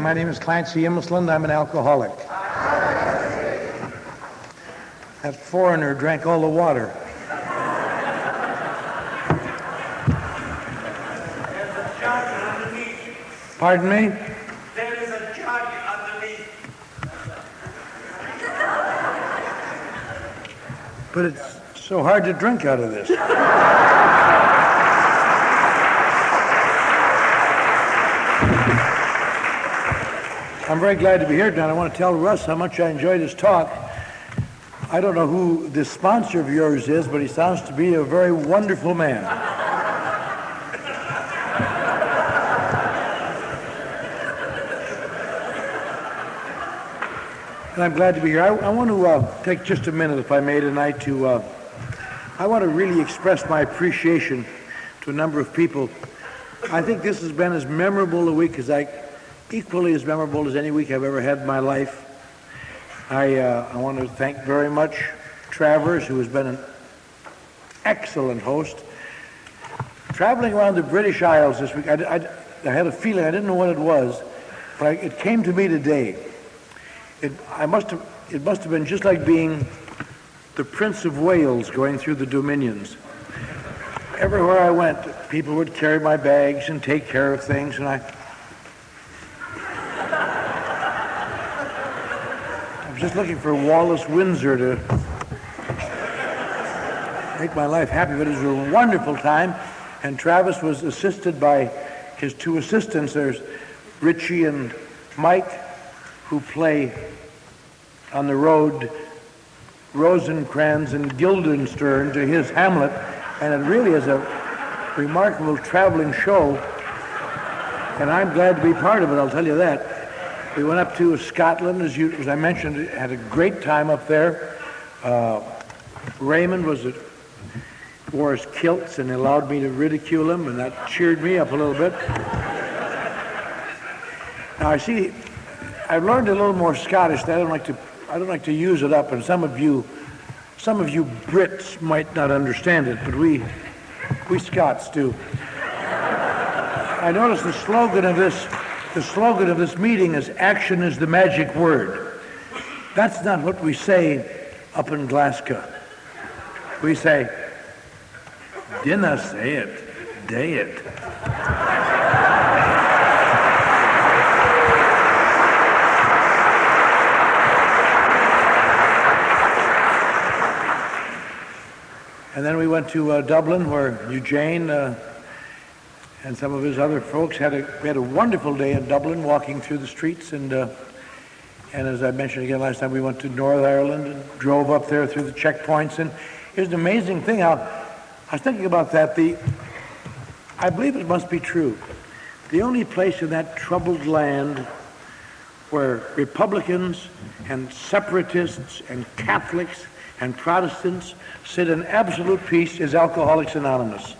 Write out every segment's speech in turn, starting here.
My name is Clancy Immisland. I'm an alcoholic. That foreigner drank all the water. There's a jug underneath. Pardon me? There is a jug underneath. But it's so hard to drink out of this. I'm very glad to be here tonight. I want to tell Russ how much I enjoyed his talk. I don't know who this sponsor of yours is, but he sounds to be a very wonderful man. And I'm glad to be here. I want to take just a minute, if I may, tonight I want to really express my appreciation to a number of people. I think this has been as memorable a week equally as memorable as any week I've ever had in my life. I want to thank very much Travers, who has been an excellent host. Traveling around the British Isles this week, I had a feeling, I didn't know what it was, but it came to me today. It must have been just like being the Prince of Wales going through the Dominions. Everywhere I went, people would carry my bags and take care of things, and I was just looking for Wallace Windsor to make my life happy, but it was a wonderful time, and Travis was assisted by his two assistants. There's Richie and Mike, who play on the road Rosencrantz and Guildenstern to his Hamlet, and it really is a remarkable traveling show, and I'm glad to be part of it, I'll tell you that. We went up to Scotland, as I mentioned, had a great time up there. Raymond wore his kilts and allowed me to ridicule him, and that cheered me up a little bit. Now I've learned a little more Scottish. I don't like to use it up, and some of you Brits might not understand it, but we Scots do. I noticed the slogan of this meeting is "Action is the magic word." That's not what we say up in Glasgow. We say, "Dinna say it, day it." And then we went to Dublin, where Eugene and some of his other folks we had a wonderful day in Dublin, walking through the streets, and as I mentioned again last time, we went to Northern Ireland and drove up there through the checkpoints, and it was an amazing thing. I was thinking about that. I believe it must be true. The only place in that troubled land where Republicans and separatists and Catholics and Protestants sit in absolute peace is Alcoholics Anonymous.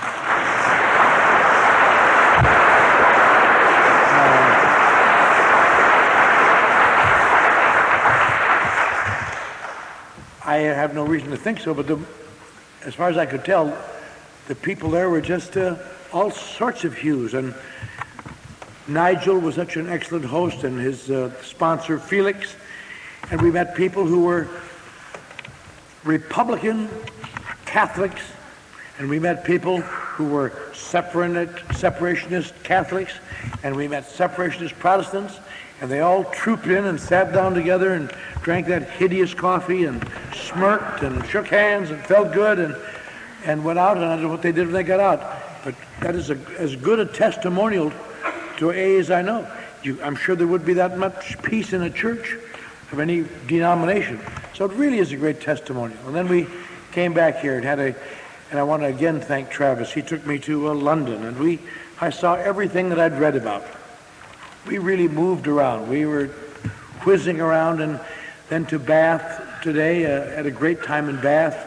I have no reason to think so, but as far as I could tell, the people there were just all sorts of hues. And Nigel was such an excellent host, and his sponsor, Felix. And we met people who were Republican Catholics, and we met people who were separationist Catholics, and we met separationist Protestants, and they all trooped in and sat down together and drank that hideous coffee and smirked and shook hands and felt good and went out, and I don't know what they did when they got out. But that is as good a testimonial to AA as I know. I'm sure there would be that much peace in a church of any denomination. So it really is a great testimonial. And then we came back here and I want to again thank Travis. He took me to London, and I saw everything that I'd read about. We really moved around. We were whizzing around, and then to Bath today, had a great time in Bath.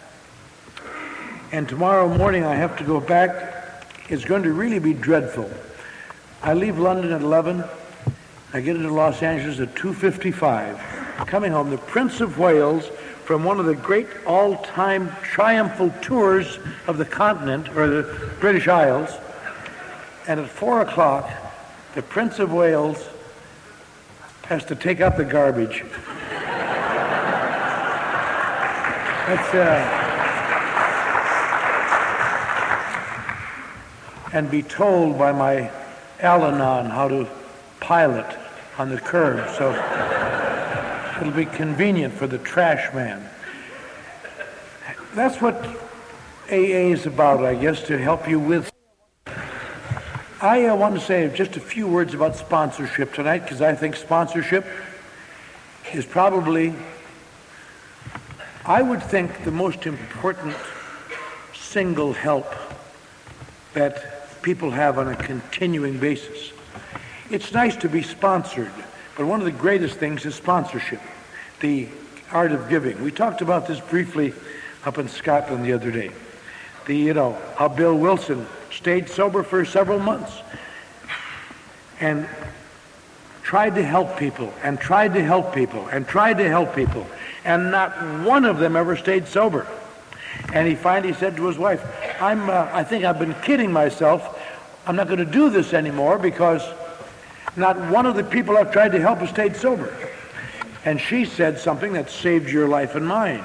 And tomorrow morning I have to go back. It's going to really be dreadful. I leave London at 11. I get into Los Angeles at 2:55. Coming home, the Prince of Wales, from one of the great all-time triumphal tours of the continent, or the British Isles, and at 4 o'clock, the Prince of Wales has to take out the garbage. And be told by my Al-Anon how to pilot on the curb, so it'll be convenient for the trash man. That's what AA is about, I guess, to help you with. I want to say just a few words about sponsorship tonight, because I think sponsorship is probably, I would think, the most important single help that people have on a continuing basis. It's nice to be sponsored, but one of the greatest things is sponsorship, the art of giving. We talked about this briefly up in Scotland the other day. How Bill Wilson stayed sober for several months and tried to help people and tried to help people and tried to help people, and not one of them ever stayed sober. And he finally said to his wife, I think I've been kidding myself. I'm not going to do this anymore because not one of the people I've tried to help has stayed sober. And she said something that saved your life and mine.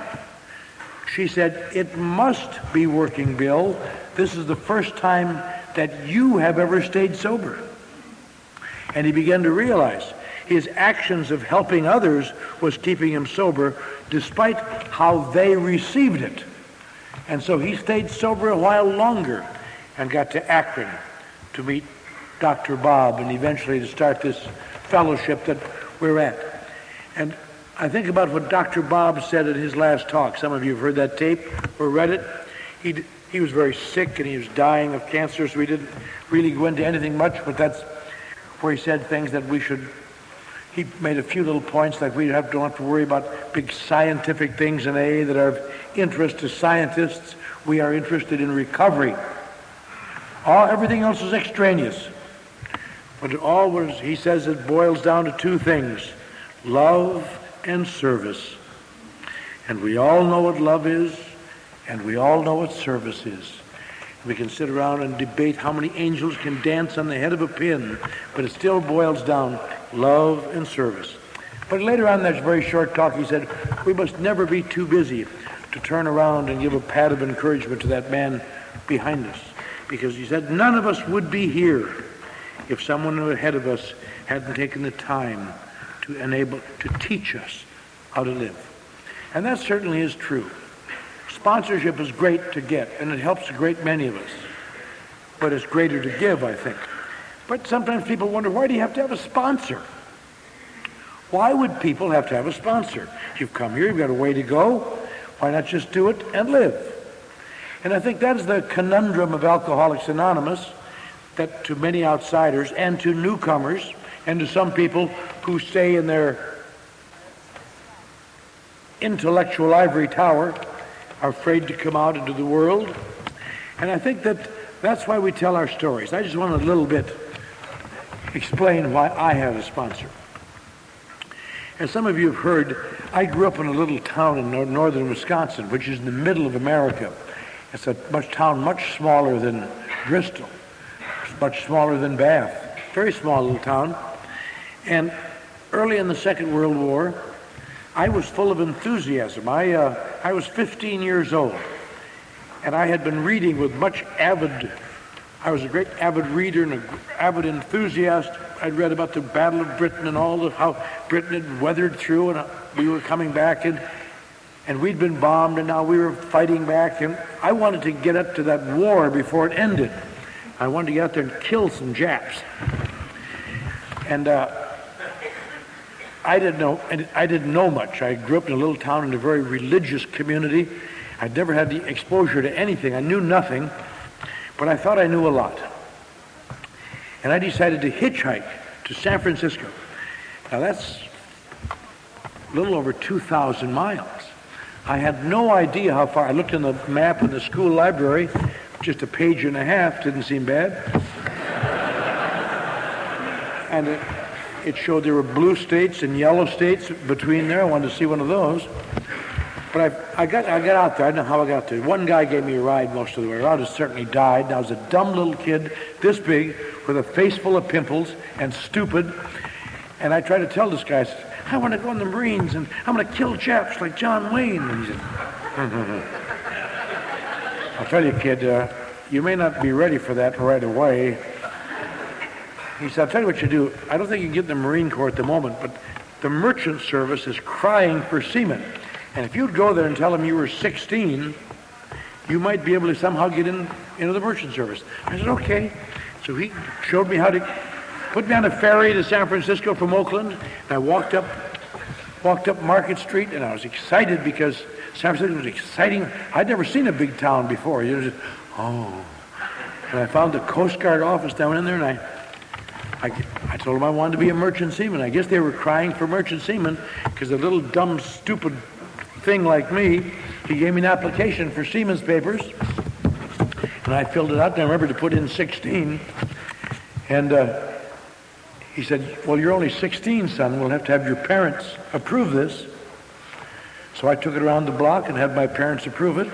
She said, it must be working, Bill. This is the first time that you have ever stayed sober. And he began to realize his actions of helping others was keeping him sober despite how they received it. And so he stayed sober a while longer and got to Akron to meet Dr. Bob and eventually to start this fellowship that we're at. And I think about what Dr. Bob said at his last talk. Some of you have heard that tape or read it. He was very sick and he was dying of cancer, so we didn't really go into anything much, but that's where he said things that he made a few little points like we don't have to worry about big scientific things in AA that are of interest to scientists. We are interested in recovery. Everything else is extraneous. But he says it boils down to two things: love and service. And we all know what love is, and we all know what service is. We can sit around and debate how many angels can dance on the head of a pin, but it still boils down love and service. But later on in that very short talk, he said, we must never be too busy to turn around and give a pat of encouragement to that man behind us. Because he said, none of us would be here if someone ahead of us hadn't taken the time to teach us how to live. And that certainly is true. Sponsorship is great to get, and it helps a great many of us. But it's greater to give, I think. But sometimes people wonder, why do you have to have a sponsor? Why would people have to have a sponsor? You've come here, you've got a way to go. Why not just do it and live? And I think that is the conundrum of Alcoholics Anonymous, that to many outsiders and to newcomers and to some people who stay in their intellectual ivory tower are afraid to come out into the world. And I think that's why we tell our stories. I just want to a little bit explain why I have a sponsor. As some of you have heard, I grew up in a little town in northern Wisconsin, which is in the middle of America. It's a town much smaller than Bristol, much smaller than Bath. Very small little town. And early in the Second World War, I was full of enthusiasm. I was 15 years old, and I had been reading with I was a great avid reader and an avid enthusiast. I'd read about the Battle of Britain and how Britain had weathered through, and we were coming back, and we'd been bombed, and now we were fighting back, and I wanted to get up to that war before it ended. I wanted to get out there and kill some Japs. And I didn't know much. I grew up in a little town in a very religious community. I'd never had the exposure to anything. I knew nothing, but I thought I knew a lot. And I decided to hitchhike to San Francisco. Now that's a little over 2,000 miles. I had no idea how far. I looked in the map in the school library, just a page and a half, didn't seem bad. And it showed there were blue states and yellow states between there. I wanted to see one of those. But I got out there. I don't know how I got there. One guy gave me a ride most of the way around. He certainly died. And I was a dumb little kid, this big, with a face full of pimples and stupid. And I tried to tell this guy, I said, I want to go in the Marines, and I'm going to kill chaps like John Wayne. And he said, I'll tell you, kid, you may not be ready for that right away. He said, I'll tell you what you do. I don't think you can get in the Marine Corps at the moment, but the merchant service is crying for seamen. And if you'd go there and tell them you were 16, you might be able to somehow get into the merchant service. I said, okay. So he showed me how to put me on a ferry to San Francisco from Oakland. And I walked up Market Street, and I was excited because San Francisco was exciting. I'd never seen a big town before. You know, just, oh. And I found the Coast Guard office down in there, and I told them I wanted to be a merchant seaman. I guess they were crying for merchant seamen because a little dumb, stupid thing like me, he gave me an application for seaman's papers, and I filled it out, and I remember to put in 16. And he said, well, you're only 16, son. We'll have to have your parents approve this. So I took it around the block and had my parents approve it.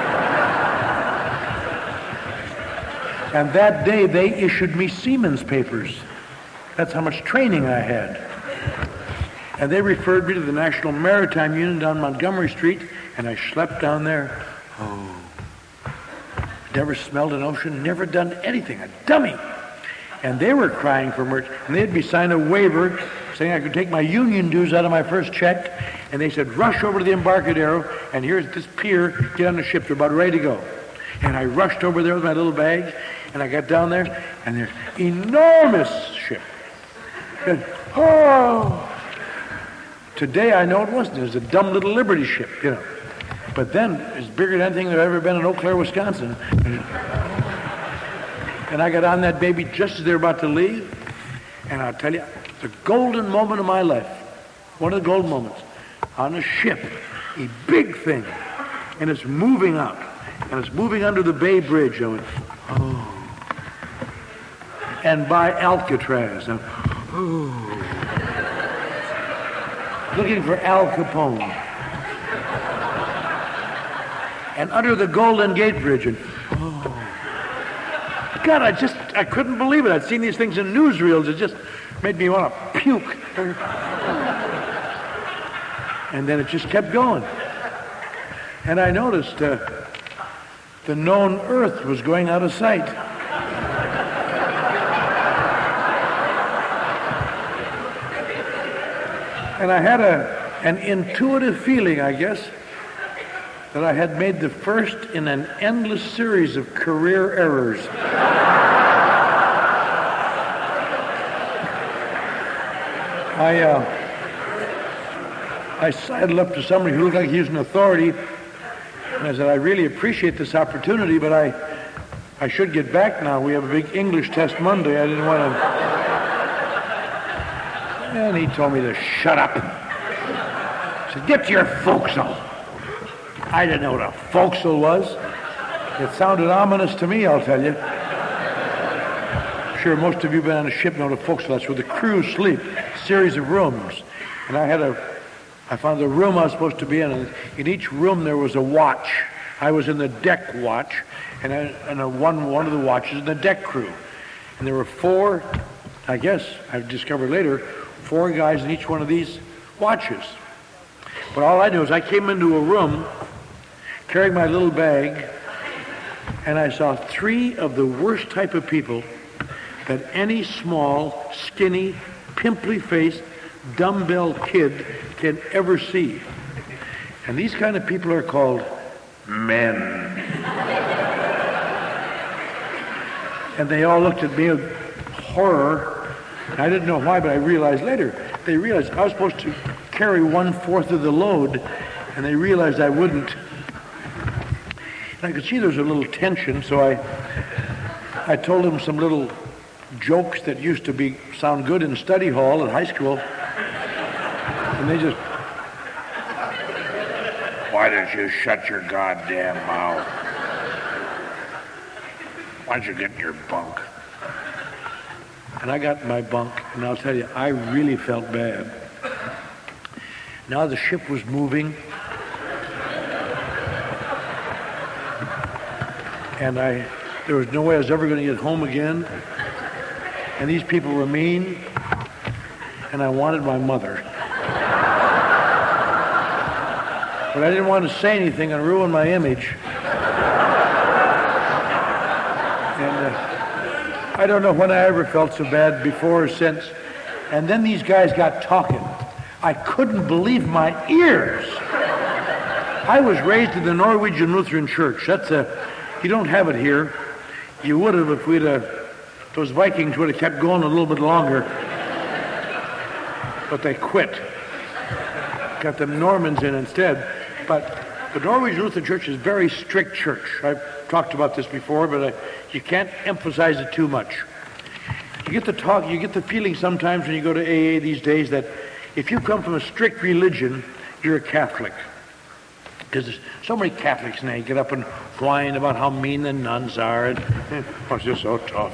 And that day, they issued me seaman's papers. That's how much training I had. And they referred me to the National Maritime Union down Montgomery Street, and I slept down there. Oh. Never smelled an ocean, never done anything, a dummy. And they were crying for merch. And they'd be signing a waiver saying I could take my union dues out of my first check. And they said, rush over to the Embarcadero, and here's this pier, get on the ship, they're about ready to go. And I rushed over there with my little bag, and I got down there, and there's enormous ship. And, oh! Today I know it wasn't. It was a dumb little Liberty ship, you know. But then it's bigger than anything that had ever been in Eau Claire, Wisconsin. And I got on that baby just as they were about to leave. And I'll tell you, the golden moment of my life, one of the golden moments, on a ship, a big thing, and it's moving up, and it's moving under the Bay Bridge. I went, oh. And by Alcatraz, I went, oh. Looking for Al Capone. And under the Golden Gate Bridge, and oh. God, I couldn't believe it. I'd seen these things in newsreels. It just made me want to puke. And then it just kept going. And I noticed the known Earth was going out of sight. And I had an intuitive feeling, I guess, that I had made the first in an endless series of career errors. I sidled up to somebody who looked like he was an authority, and I said, I really appreciate this opportunity, but I should get back now. We have a big English test Monday. I didn't want to... And he told me to shut up. He said, get to your forecastle. I didn't know what a forecastle was. It sounded ominous to me, I'll tell you. Sure, most of you have been on a ship know what a forecastle. That's where the crew sleep, a series of rooms. And I found the room I was supposed to be in, and in each room there was a watch. I was in the deck watch, and one of the watches in the deck crew. And there were four, I guess, I've discovered later, 4 guys in each one of these watches. But all I knew is I came into a room carrying my little bag, and I saw 3 of the worst type of people that any small, skinny, pimply-faced, dumbbell kid can ever see. And these kind of people are called men. And they all looked at me with horror. I didn't know why, but I realized later. They realized I was supposed to carry 1/4 of the load, and they realized I wouldn't. And I could see there was a little tension, so I told them some little jokes that used to sound good in study hall at high school. And they just, why don't you shut your goddamn mouth? Why don't you get in your bunk? And I got in my bunk, and I'll tell you, I really felt bad. Now the ship was moving, and there was no way I was ever going to get home again. And these people were mean. and I wanted my mother. But I didn't want to say anything and ruin my image. And I don't know when I ever felt so bad, before or since. And then these guys got talking. I couldn't believe my ears. I was raised in the Norwegian Lutheran Church. You don't have it here. You would have if those Vikings would have kept going a little bit longer. But they quit. Got the Normans in instead. But the Norwegian Lutheran Church is a very strict church. I've talked about this before, but you can't emphasize it too much. You get the feeling sometimes when you go to AA these days that if you come from a strict religion, you're a Catholic. Because there's so many Catholics now, you get up and whine about how mean the nuns are, and it's just so tough.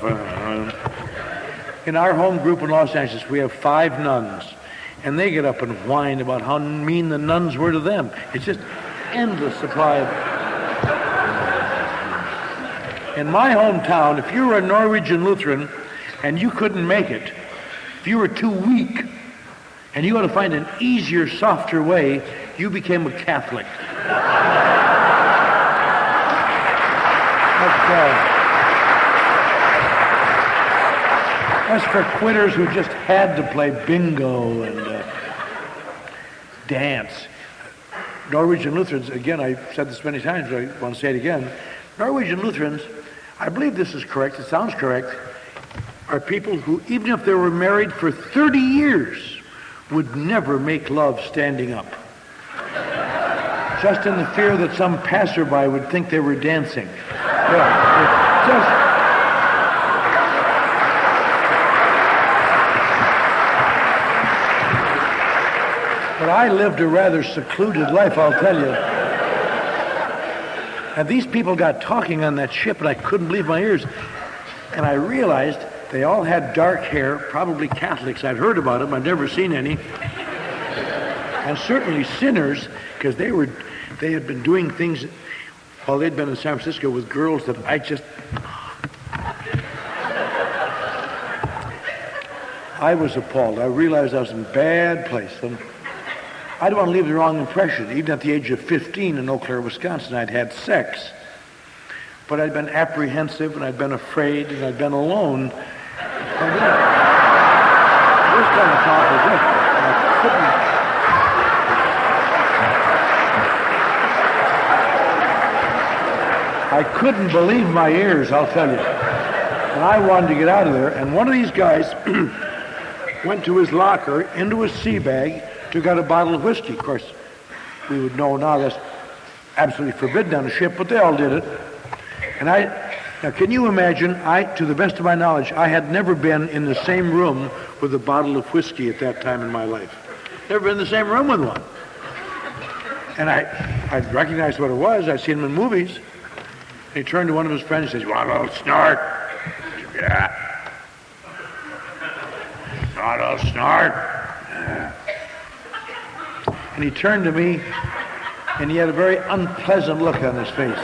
In our home group in Los Angeles, we have 5 nuns, and they get up and whine about how mean the nuns were to them. It's just endless supply of... In my hometown, if you were a Norwegian Lutheran and you couldn't make it, if you were too weak, and you got to find an easier, softer way, you became a Catholic. That's for quitters who just had to play bingo and dance. Norwegian Lutherans, again, I've said this many times, but I want to say it again. Norwegian Lutherans, I believe this is correct, it sounds correct, are people who, even if they were married for 30 years, would never make love standing up. Just in the fear that some passerby would think they were dancing. But I lived a rather secluded life, I'll tell you. And these people got talking on that ship, and I couldn't believe my ears. And I realized they all had dark hair, probably Catholics. I'd heard about them, I'd never seen any. And certainly sinners, because they had been doing things while they'd been in San Francisco with girls that I was appalled. I realized I was in a bad place. And I don't want to leave the wrong impression. Even at the age of 15 in Eau Claire, Wisconsin, I'd had sex. But I'd been apprehensive, and I'd been afraid, and I'd been alone. And then, this kind of talk was it. I couldn't believe my ears, I'll tell you. And I wanted to get out of there. And one of these guys went to his locker, into his sea bag, took out a bottle of whiskey. Of course, we would know now that's absolutely forbidden on a ship, but they all did it. And now can you imagine, to the best of my knowledge, I had never been in the same room with a bottle of whiskey at that time in my life. Never been in the same room with one. And I recognized what it was. I'd seen him in movies. And he turned to one of his friends and says, "You want a little snort?" "Yeah." "Want a little snort?" "Yeah." And he turned to me, and he had a very unpleasant look on his face.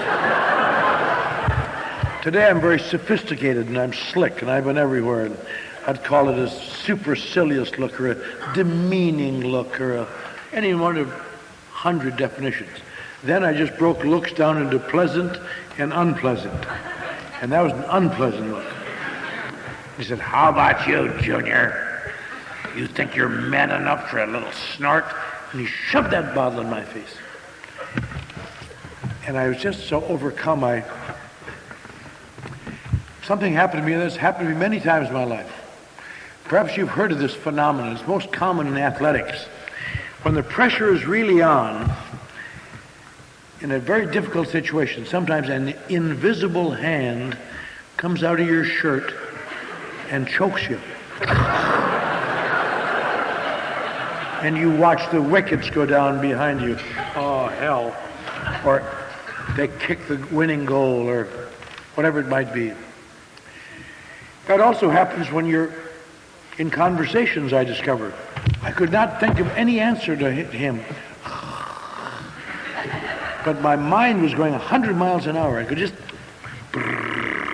Today I'm very sophisticated, and I'm slick, and I've been everywhere. And I'd call it a supercilious look, or a demeaning look, or any one of 100 definitions. Then I just broke looks down into pleasant and unpleasant. And that was an unpleasant look. He said, "How about you, Junior? You think you're man enough for a little snort?" And he shoved that bottle in my face. And I was just so overcome. Something happened to me, and this happened to me many times in my life. Perhaps you've heard of this phenomenon. It's most common in athletics. When the pressure is really on, in a very difficult situation, sometimes an invisible hand comes out of your shirt and chokes you. And you watch the wickets go down behind you. Oh, hell. Or they kick the winning goal, or whatever it might be. That also happens when you're in conversations, I discovered. I could not think of any answer to him. But my mind was going 100 miles an hour. I could just...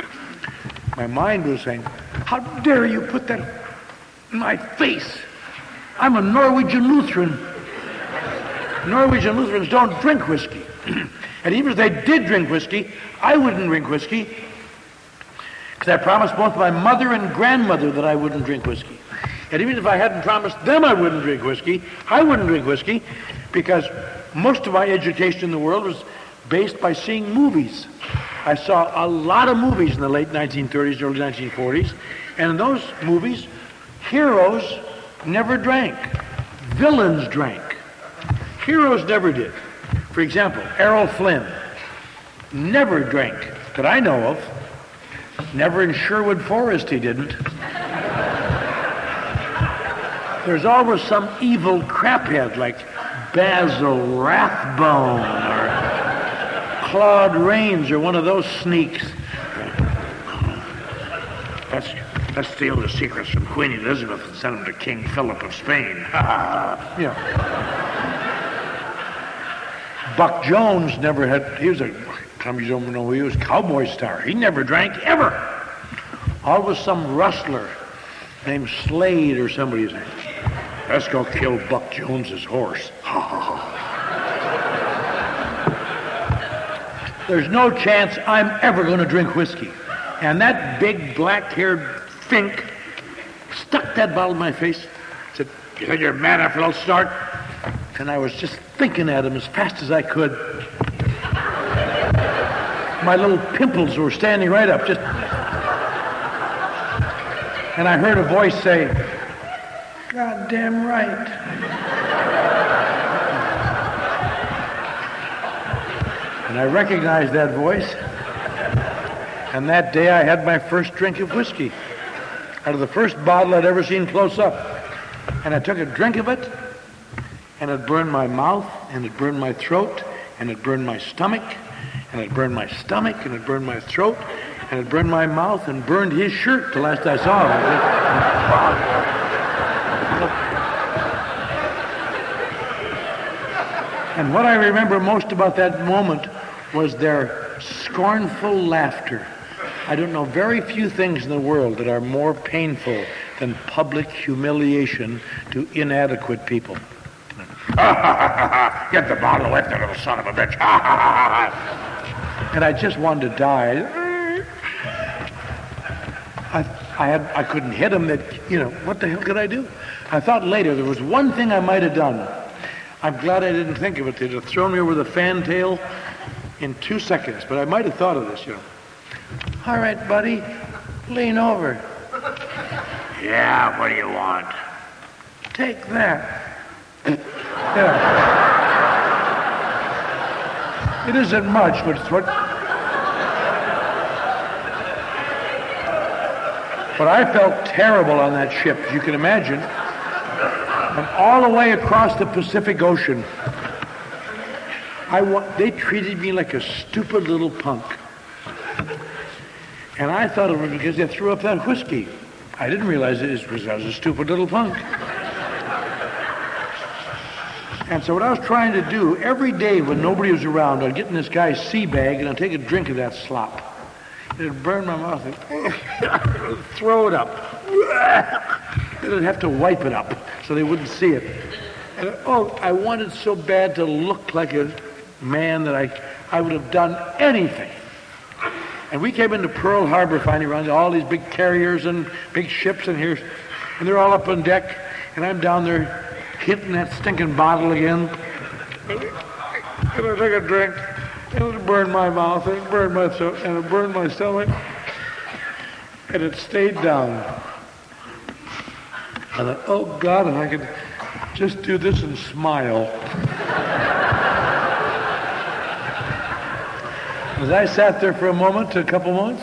My mind was saying, "How dare you put that in my face?" I'm a Norwegian Lutheran. Norwegian Lutherans don't drink whiskey. And even if they did drink whiskey, I wouldn't drink whiskey because I promised both my mother and grandmother that I wouldn't drink whiskey. And even if I hadn't promised them I wouldn't drink whiskey, I wouldn't drink whiskey because most of my education in the world was based by seeing movies. I saw a lot of movies in the late 1930s, early 1940s, and in those movies, heroes never drank. Villains drank. Heroes never did. For example, Errol Flynn never drank, that I know of. Never in Sherwood Forest he didn't. There's always some evil craphead like Basil Rathbone or Claude Rains or one of those sneaks. Let's steal the secrets from Queen Elizabeth and send them to King Philip of Spain. Yeah. Buck Jones never had, he was a, some of you don't know who he was, cowboy star. He never drank, ever. Always some rustler named Slade or somebody's name. Let's go kill Buck Jones's horse. There's no chance I'm ever going to drink whiskey. And that big black-haired fink stuck that bottle in my face, said, "You think you're mad after a little start?" And I was just thinking at him as fast as I could. My little pimples were standing right up, just. And I heard a voice say, "God damn right." And I recognized that voice. And that day I had my first drink of whiskey out of the first bottle I'd ever seen close up. And I took a drink of it, and it burned my mouth, and it burned my throat, and it burned my stomach, and it burned my stomach, and it burned my throat, and it burned my mouth, and burned his shirt the last I saw him. And what I remember most about that moment was their scornful laughter. I don't know very few things in the world that are more painful than public humiliation to inadequate people. Get the bottle away from the little son of a bitch. And I just wanted to die. I couldn't hit him. That, what the hell could I do? I thought later there was one thing I might have done. I'm glad I didn't think of it. They'd have thrown me over the fantail in 2 seconds, but I might have thought of this, All right, buddy, lean over. Yeah, what do you want? Take that. Yeah. It isn't much, but it's what... But I felt terrible on that ship, as you can imagine. And all the way across the Pacific Ocean, they treated me like a stupid little punk. And I thought it was because they threw up that whiskey. I didn't realize it was because I was a stupid little punk. And so what I was trying to do, every day when nobody was around, I'd get in this guy's sea bag and I'd take a drink of that slop. It'd burn my mouth and throw it up. Then I'd have to wipe it up so they wouldn't see it. And I wanted so bad to look like a man that I would have done anything. And we came into Pearl Harbor finally, around all these big carriers and big ships and they're all up on deck, and I'm down there hitting that stinking bottle again. And I took a drink, and it burned my mouth, and it burned my throat, and it burned my stomach, and it stayed down. I thought, oh God, if I could just do this and smile. As I sat there for a couple moments,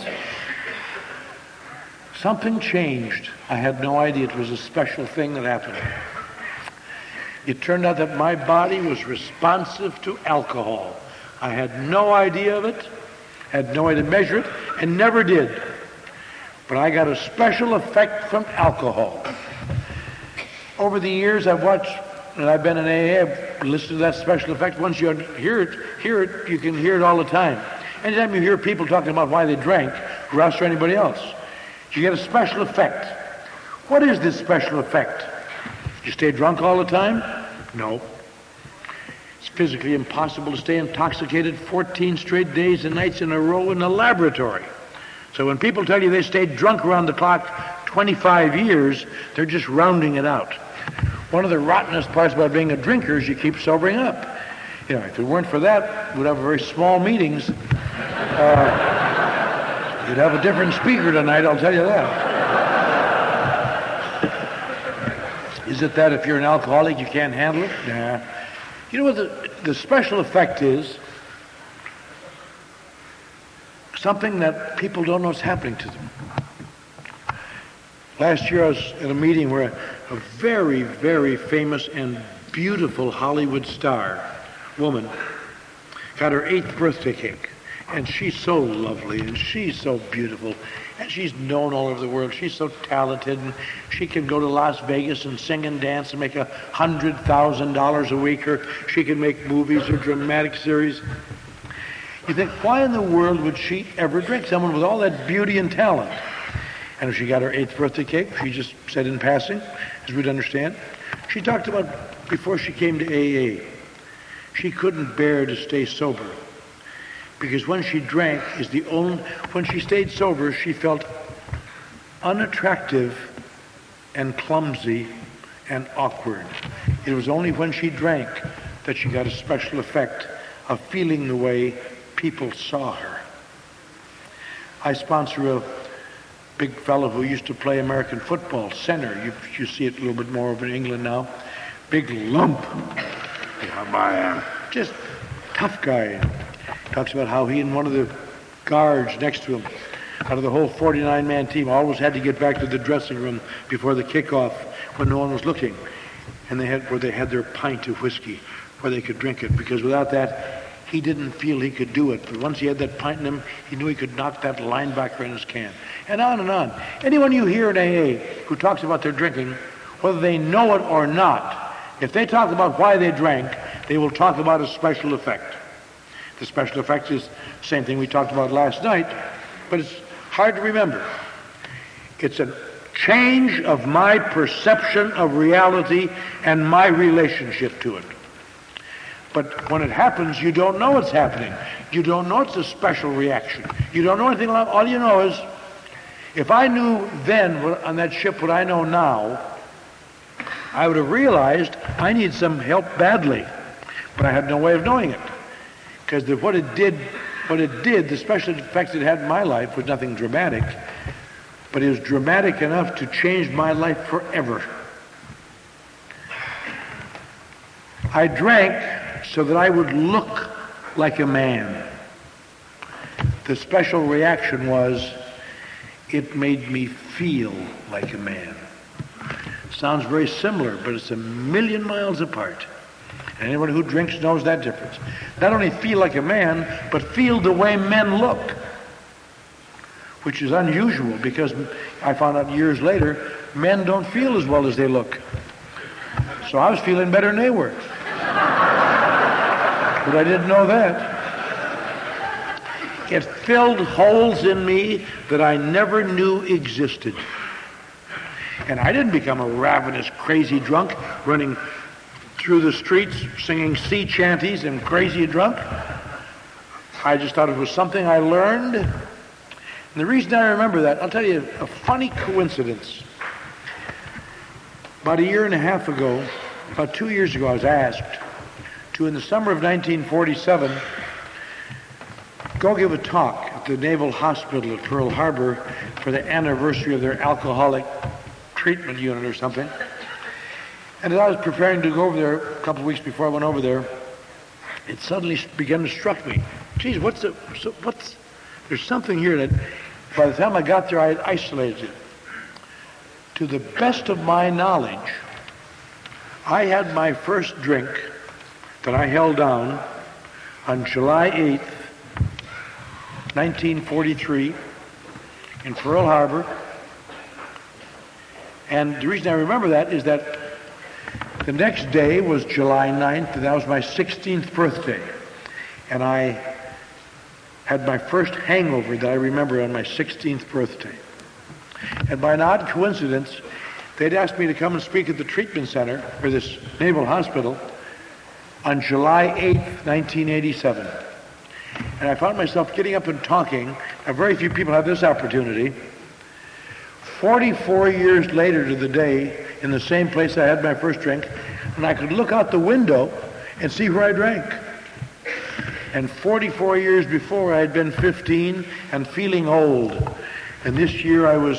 something changed. I had no idea it was a special thing that happened. It turned out that my body was responsive to alcohol. I had no idea of it, had no way to measure it, and never did. But I got a special effect from alcohol. Over the years, I've watched, and I've been in AA, I've listened to that special effect. Once you hear it, you can hear it all the time. Anytime you hear people talking about why they drank, Russ or anybody else, you get a special effect. What is this special effect? You stay drunk all the time? No. It's physically impossible to stay intoxicated 14 straight days and nights in a row in a laboratory. So when people tell you they stayed drunk around the clock 25 years, they're just rounding it out. One of the rottenest parts about being a drinker is you keep sobering up. You know, if it weren't for that, we'd have very small meetings. You'd have a different speaker tonight, I'll tell you that. Is it that if you're an alcoholic you can't handle it? Nah. You know what the special effect is? Something that people don't know is happening to them. Last year I was at a meeting where a very, very famous and beautiful Hollywood star woman got her 8th birthday cake. And she's so lovely and she's so beautiful and she's known all over the world. She's so talented and she can go to Las Vegas and sing and dance and make $100,000 a week, or she can make movies or dramatic series. You think, why in the world would she ever drink? Someone with all that beauty and talent. And if she got her 8th birthday cake, she just said in passing, as we'd understand, she talked about before she came to AA, she couldn't bear to stay sober. Because when she drank when she stayed sober, she felt unattractive and clumsy and awkward. It was only when she drank that she got a special effect of feeling the way people saw her. I sponsor a big fellow who used to play American football, center. You see it a little bit more over in England now. Big lump. Just tough guy. Talks about how he and one of the guards next to him, out of the whole 49-man team, always had to get back to the dressing room before the kickoff when no one was looking. And they had their pint of whiskey where they could drink it, because without that, he didn't feel he could do it. But once he had that pint in him, he knew he could knock that linebacker in his can. And on and on. Anyone you hear in AA who talks about their drinking, whether they know it or not, if they talk about why they drank, they will talk about a special effect. The special effect is the same thing we talked about last night, but it's hard to remember. It's a change of my perception of reality and my relationship to it. But when it happens, you don't know it's happening. You don't know it's a special reaction. You don't know anything about it. All you know is, if I knew then on that ship what I know now, I would have realized I need some help badly. But I had no way of knowing it. Because what it did, the special effects it had in my life was nothing dramatic, but it was dramatic enough to change my life forever. I drank so that I would look like a man. The special reaction was, it made me feel like a man. Sounds very similar, but it's a million miles apart. And anyone who drinks knows that difference. Not only feel like a man, but feel the way men look, which is unusual, because I found out years later, men don't feel as well as they look. So I was feeling better than they were. But I didn't know that. It filled holes in me that I never knew existed. And I didn't become a ravenous, crazy drunk running through the streets singing sea chanties and crazy drunk. I just thought it was something I learned. And the reason I remember that, I'll tell you a funny coincidence. About a year and a half ago, about 2 years ago, I was asked to, in the summer of 1947, go give a talk at the Naval Hospital at Pearl Harbor for the anniversary of their alcoholic treatment unit or something. And as I was preparing to go over there a couple of weeks before I went over there, it suddenly began to struck me. Geez, there's something here that by the time I got there, I had isolated it. To the best of my knowledge, I had my first drink that I held down on July 8th, 1943, in Pearl Harbor. And the reason I remember that is that the next day was July 9th, and that was my 16th birthday. And I had my first hangover that I remember on my 16th birthday. And by an odd coincidence, They'd asked me to come and speak at the treatment center for this naval hospital on July 8th, 1987. And I found myself getting up and talking. Now, very few people have this opportunity. 44 years later to the day, in the same place I had my first drink, and I could look out the window and see where I drank. And 44 years before, I had been 15 and feeling old. And this year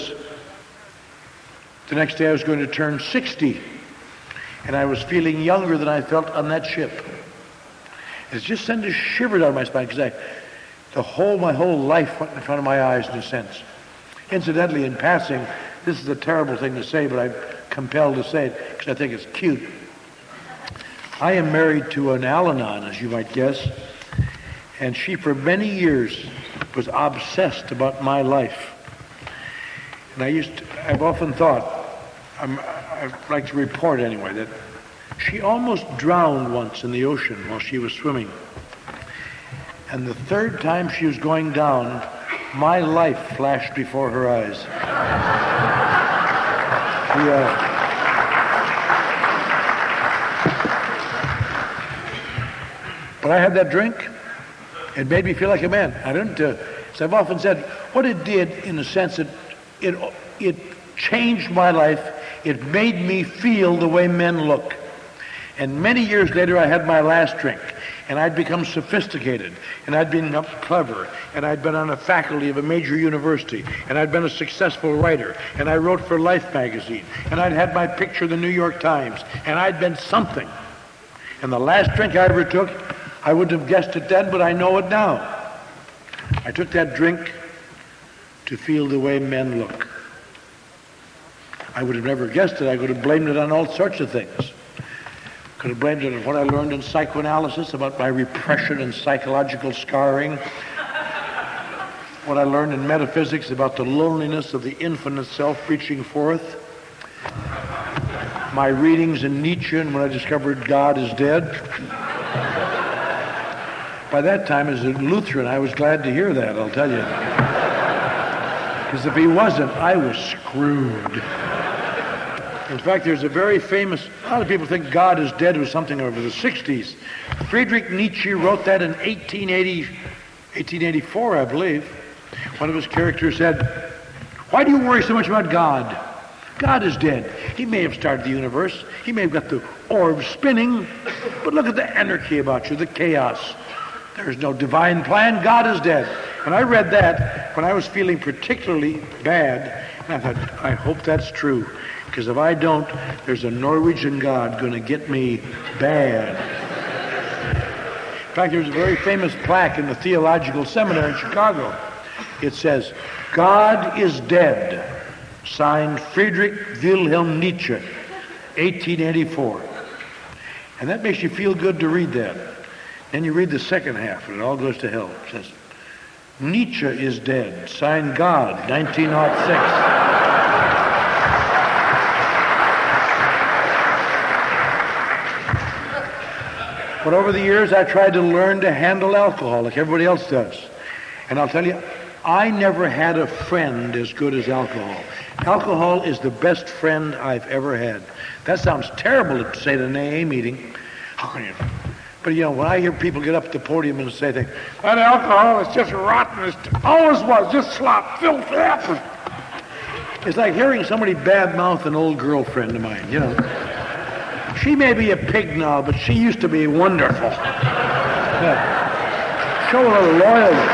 the next day I was going to turn 60. And I was feeling younger than I felt on that ship. It just sent a shiver down my spine because my whole life went in front of my eyes in a sense. Incidentally, in passing, this is a terrible thing to say, but I'm compelled to say it because I think it's cute. I am married to an Al-Anon, as you might guess, and she for many years was obsessed about my life. And I've often thought, I'd like to report anyway, that she almost drowned once in the ocean while she was swimming. And the third time she was going down, my life flashed before her eyes. But I had that drink. It made me feel like a man. I didn't, as I've often said, what it did, in a sense, it changed my life. It made me feel the way men look. And many years later, I had my last drink, and I'd become sophisticated, and I'd been clever, and I'd been on the faculty of a major university, and I'd been a successful writer, and I wrote for Life magazine, and I'd had my picture in the New York Times, and I'd been something. And the last drink I ever took, I wouldn't have guessed it then, but I know it now. I took that drink to feel the way men look. I would have never guessed it. I could have blamed it on all sorts of things. Could have blamed it on what I learned in psychoanalysis about my repression and psychological scarring. What I learned in metaphysics about the loneliness of the infinite self reaching forth. My readings in Nietzsche and when I discovered God is dead. By that time, as a Lutheran, I was glad to hear that, I'll tell you. Because if he wasn't, I was screwed. In fact, there's a very famous, a lot of people think God is dead was something over the 60s. Friedrich Nietzsche wrote that in 1884, I believe. One of his characters said, "Why do you worry so much about God? God is dead. He may have started the universe. He may have got the orb spinning, but look at the anarchy about you, the chaos. There's no divine plan. God is dead." And I read that when I was feeling particularly bad, and I thought, I hope that's true. Because if I don't, there's a Norwegian God going to get me bad. In fact, there's a very famous plaque in the Theological Seminary in Chicago. It says, "God is dead," signed Friedrich Wilhelm Nietzsche, 1884. And that makes you feel good to read that. Then you read the second half, and it all goes to hell. It says, "Nietzsche is dead, signed God, 1906. But over the years, I tried to learn to handle alcohol like everybody else does. And I'll tell you, I never had a friend as good as alcohol. Alcohol is the best friend I've ever had. That sounds terrible to say at an AA meeting. How can you? But you know, when I hear people get up at the podium and say things, "That alcohol is just rotten, it always was, just slop, filth, apple." It's like hearing somebody badmouth an old girlfriend of mine, you know. She may be a pig now, but she used to be wonderful. Yeah. Show a little loyalty.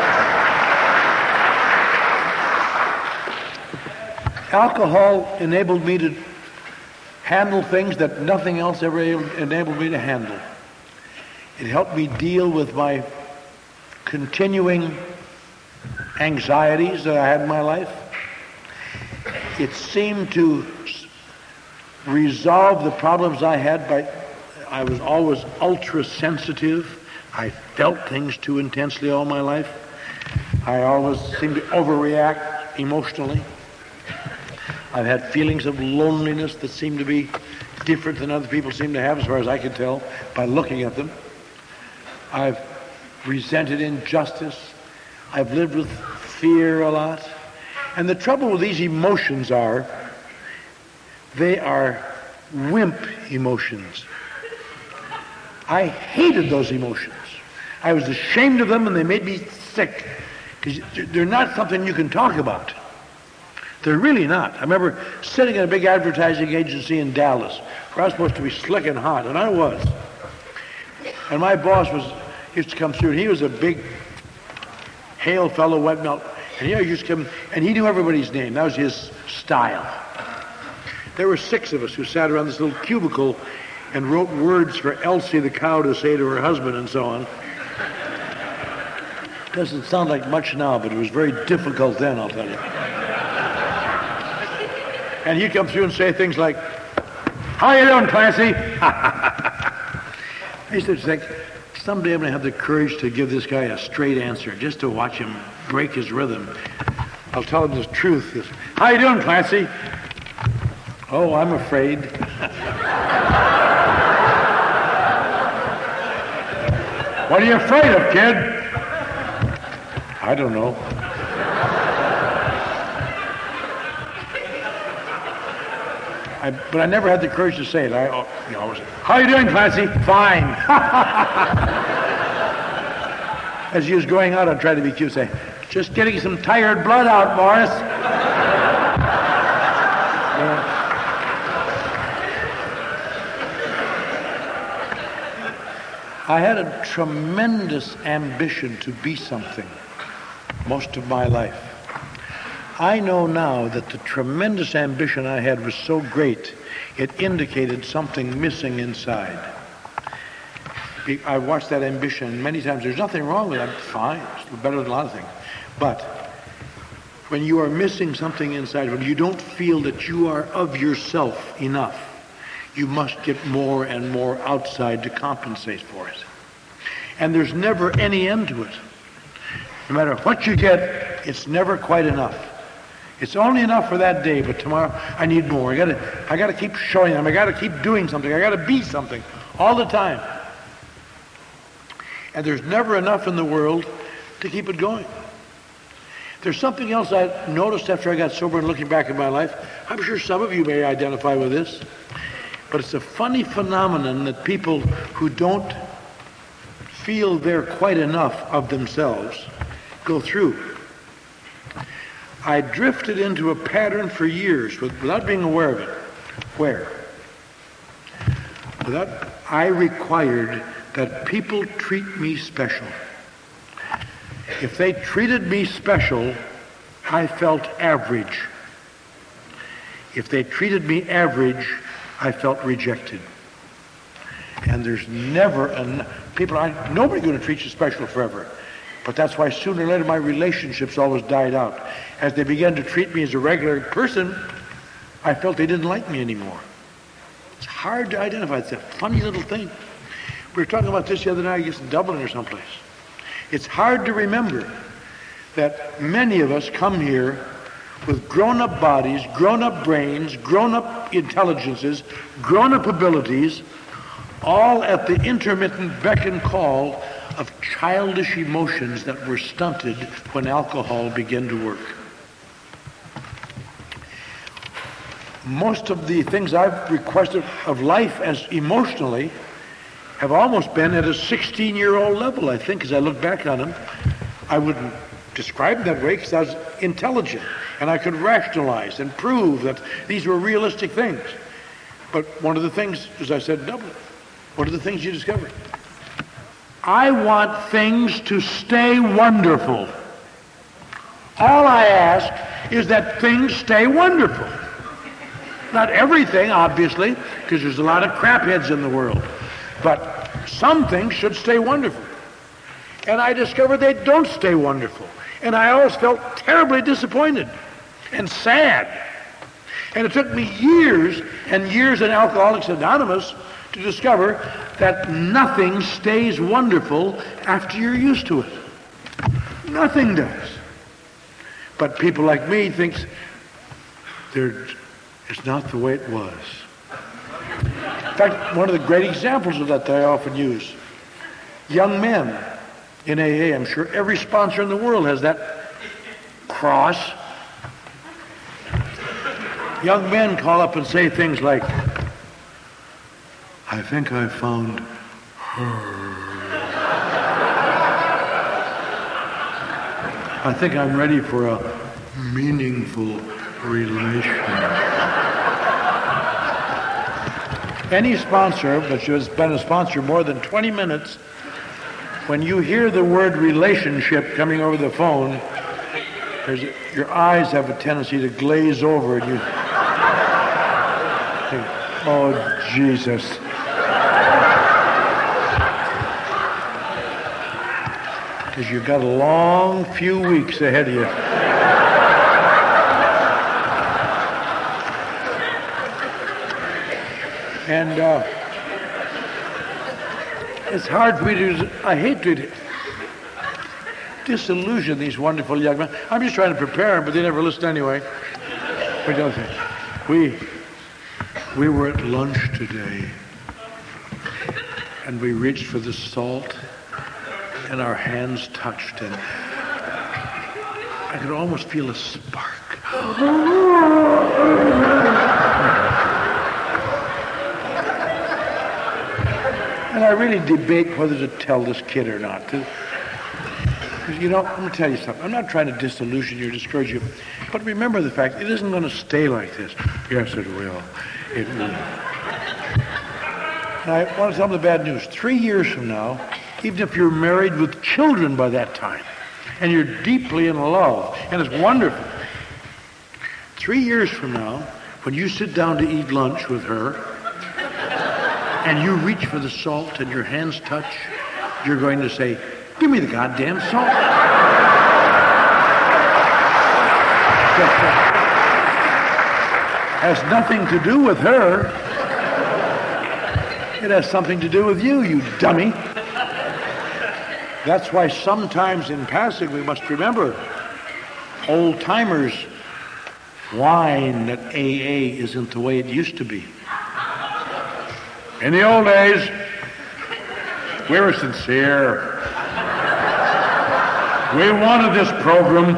Alcohol enabled me to handle things that nothing else ever enabled me to handle. It helped me deal with my continuing anxieties that I had in my life. It seemed to resolve the problems I had I was always ultra sensitive. I felt things too intensely all my life. I always seemed to overreact emotionally. I've had feelings of loneliness that seem to be different than other people seem to have, as far as I can tell by looking at them. I've resented injustice. I've lived with fear a lot. And the trouble with these emotions are They are wimp emotions. I hated those emotions. I was ashamed of them, and they made me sick, because they're not something you can talk about. They're really not. I remember sitting in a big advertising agency in Dallas, where I was supposed to be slick and hot, and I was. And my boss used to come through, and he was a big, hale fellow, wet melt, and he used to come, and he knew everybody's name. That was his style. There were 6 of us who sat around this little cubicle and wrote words for Elsie the cow to say to her husband and so on. Doesn't sound like much now, but it was very difficult then, I'll tell you. And he'd come through and say things like, "How you doing, Clancy?" I used to think, someday I'm going to have the courage to give this guy a straight answer, just to watch him break his rhythm. I'll tell him the truth. "How you doing, Clancy?" "Oh, I'm afraid." "What are you afraid of, kid?" "I don't know." But I never had the courage to say it. I always said, "How you doing, Clancy?" "Fine." As he was going out, I tried to be cute, say, "Just getting some tired blood out, Morris." I had a tremendous ambition to be something most of my life. I know now that the tremendous ambition I had was so great, it indicated something missing inside. I watched that ambition, and many times there's nothing wrong with it. I'm fine. It's better than a lot of things. But when you are missing something inside, when you don't feel that you are of yourself enough, you must get more and more outside to compensate for it. And there's never any end to it. No matter what you get, it's never quite enough. It's only enough for that day, but tomorrow I need more. I gotta keep showing them. I gotta keep doing something. I gotta be something all the time. And there's never enough in the world to keep it going. There's something else I noticed after I got sober and looking back at my life. I'm sure some of you may identify with this, but it's a funny phenomenon that people who don't feel they're quite enough of themselves go through. I drifted into a pattern for years without being aware of it. Where? I required that people treat me special. If they treated me special, I felt average. If they treated me average, I felt rejected. And there's never nobody's going to treat you special forever. But that's why sooner or later my relationships always died out. As they began to treat me as a regular person, I felt they didn't like me anymore. It's hard to identify. It's a funny little thing. We were talking about this the other night, I guess in Dublin or someplace. It's hard to remember that many of us come here with grown-up bodies, grown-up brains, grown-up intelligences, grown-up abilities, all at the intermittent beck and call of childish emotions that were stunted when alcohol began to work. Most of the things I've requested of life as emotionally have almost been at a 16-year-old level, I think, as I look back on them. I wouldn't describe them that way because I was intelligent and I could rationalize and prove that these were realistic things. But one of the things, as I said in Dublin, what are the things you discover? I want things to stay wonderful. All I ask is that things stay wonderful. Not everything, obviously, because there's a lot of crapheads in the world. But some things should stay wonderful. And I discovered they don't stay wonderful. And I always felt terribly disappointed and sad. And it took me years and years in Alcoholics Anonymous to discover that nothing stays wonderful after you're used to it. Nothing does. But people like me think it's not the way it was. In fact, one of the great examples of that I often use, young men in AA, I'm sure every sponsor in the world has that cross. Young men call up and say things like, I think I found her. I think I'm ready for a meaningful relation. Any sponsor that has been a sponsor more than 20 minutes, when you hear the word relationship coming over the phone, your eyes have a tendency to glaze over and you think, oh, Jesus. Because you've got a long few weeks ahead of you. And it's hard for me to, I hate to disillusion these wonderful young men. I'm just trying to prepare them, but they never listen anyway. But don't think. We were at lunch today, and we reached for the salt, and our hands touched, and I could almost feel a spark. And I really debate whether to tell this kid or not. Because, you know, I'm going to tell you something. I'm not trying to disillusion you or discourage you, but remember the fact it isn't going to stay like this. Yes, it will. It will. And I want to tell them the bad news. 3 years from now, even if you're married with children by that time, and you're deeply in love, and it's wonderful, 3 years from now, when you sit down to eat lunch with her, and you reach for the salt and your hands touch, you're going to say, give me the goddamn salt. Has nothing to do with her. It has something to do with you, you dummy. That's why sometimes in passing we must remember old timers whine that AA isn't the way it used to be. In the old days, we were sincere. We wanted this program.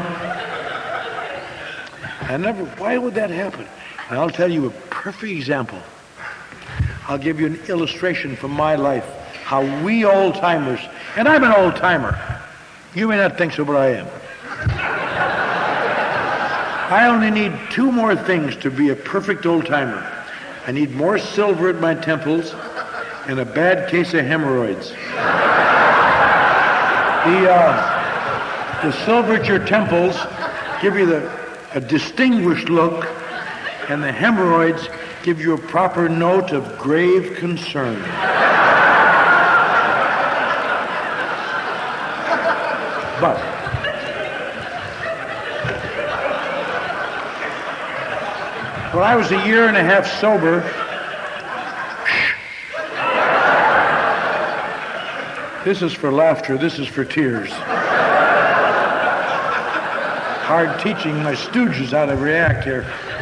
Why would that happen? And I'll tell you a perfect example. I'll give you an illustration from my life, how we old-timers, and I'm an old-timer. You may not think so, but I am. I only need 2 more things to be a perfect old-timer. I need more silver at my temples and a bad case of hemorrhoids. The silver at your temples give you a distinguished look, and the hemorrhoids give you a proper note of grave concern. But when I was 1.5 years sober, this is for laughter, this is for tears. Hard teaching my stooges how to react here.